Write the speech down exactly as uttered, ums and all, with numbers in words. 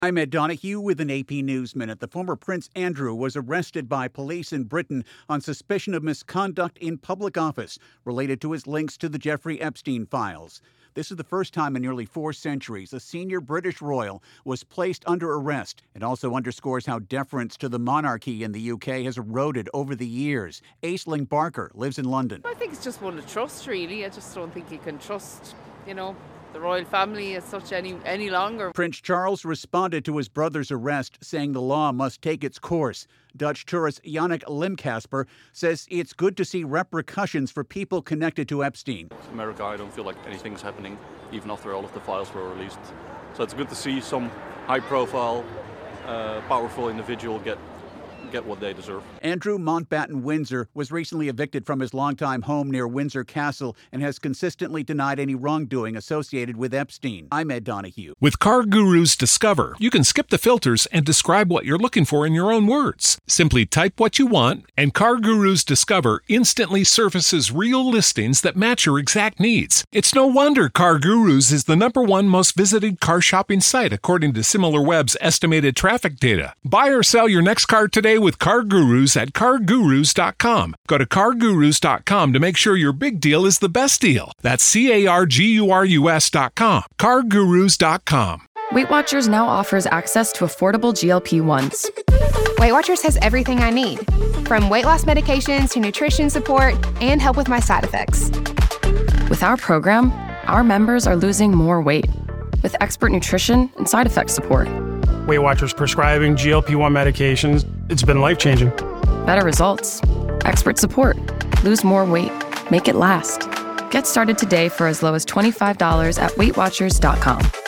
I'm Ed Donahue with an A P News Minute. The former Prince Andrew was arrested by police in Britain on suspicion of misconduct in public office related to his links to the Jeffrey Epstein files. This is the first time in nearly four centuries a senior British royal was placed under arrest. It also underscores how deference to the monarchy in the U K has eroded over the years. Aisling Barker lives in London. I think it's just one of trust, really. I just don't think you can trust, you know, the royal family as such any any longer. Prince Charles responded to his brother's arrest, saying the law must take its course. Dutch tourist Yannick Limkasper says it's good to see repercussions for people connected to Epstein. America, I don't feel like anything's happening, even after all of the files were released. So it's good to see some high-profile, uh, powerful individual get get what they deserve. Andrew Mountbatten Windsor was recently evicted from his longtime home near Windsor Castle and has consistently denied any wrongdoing associated with Epstein. I'm Ed Donahue. With CarGurus Discover, you can skip the filters and describe what you're looking for in your own words. Simply type what you want, and CarGurus Discover instantly surfaces real listings that match your exact needs. It's no wonder CarGurus is the number one most visited car shopping site according to SimilarWeb's estimated traffic data. Buy or sell your next car today with CarGurus at car gurus dot com. Go to car gurus dot com to make sure your big deal is the best deal. That's C A R G U R U S dot com. car gurus dot com. Weight Watchers now offers access to affordable G L P ones. Weight Watchers has everything I need, from weight loss medications to nutrition support and help with my side effects. With our program, our members are losing more weight with expert nutrition and side effect support. Weight Watchers prescribing G L P one medications. It's been life-changing. Better results. Expert support. Lose more weight. Make it last. Get started today for as low as twenty-five dollars at weight watchers dot com.